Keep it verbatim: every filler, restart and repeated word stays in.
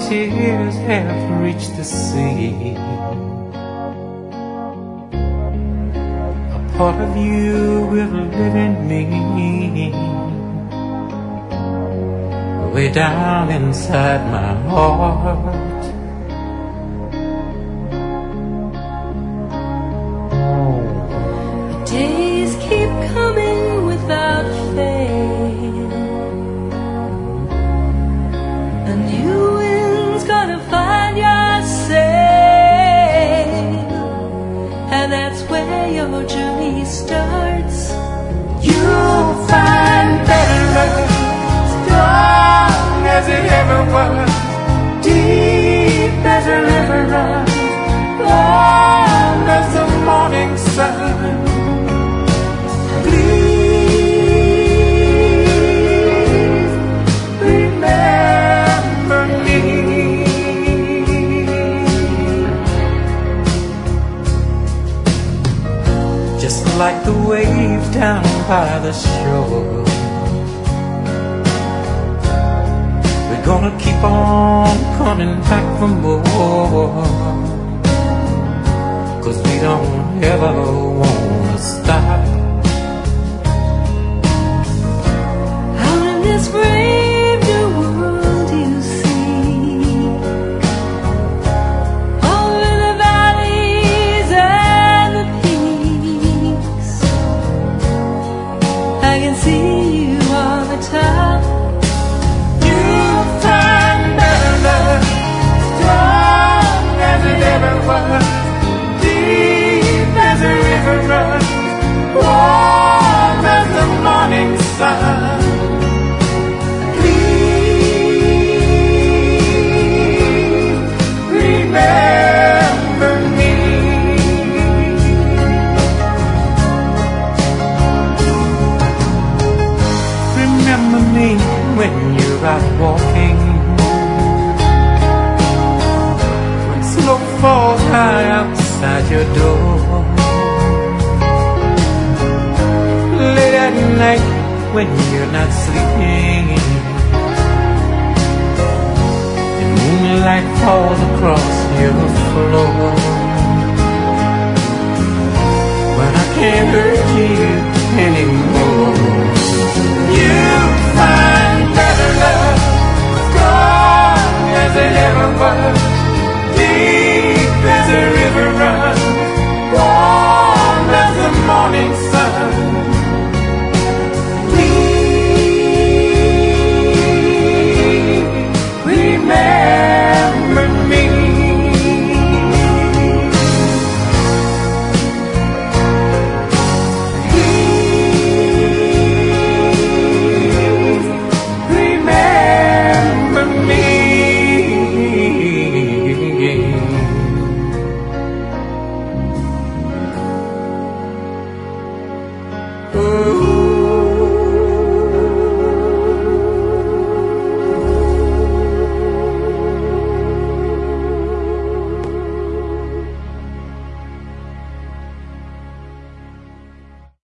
tears have reached the sea. A part of you will live in me, way down inside my heart. Days keep coming without fail, a new wind's gonna find your sail, and that's where your journey starts. You'll find better love, strong as it ever was, deep as a river runs, warm as the morning sun. Just like the waves down by the shore, we're gonna keep on coming back for more, 'cause we don't ever wanna stop. Out in this brave new world you see, over the valleys and the peaks, I can see you on the top. You'll find better love, strong as it ever was, deep as a river runs, warm as the morning sun. Please remember me. Remember me when you're out walking, when snow falls high outside your door, late at night when you're not sleeping, and moonlight falls across your floor.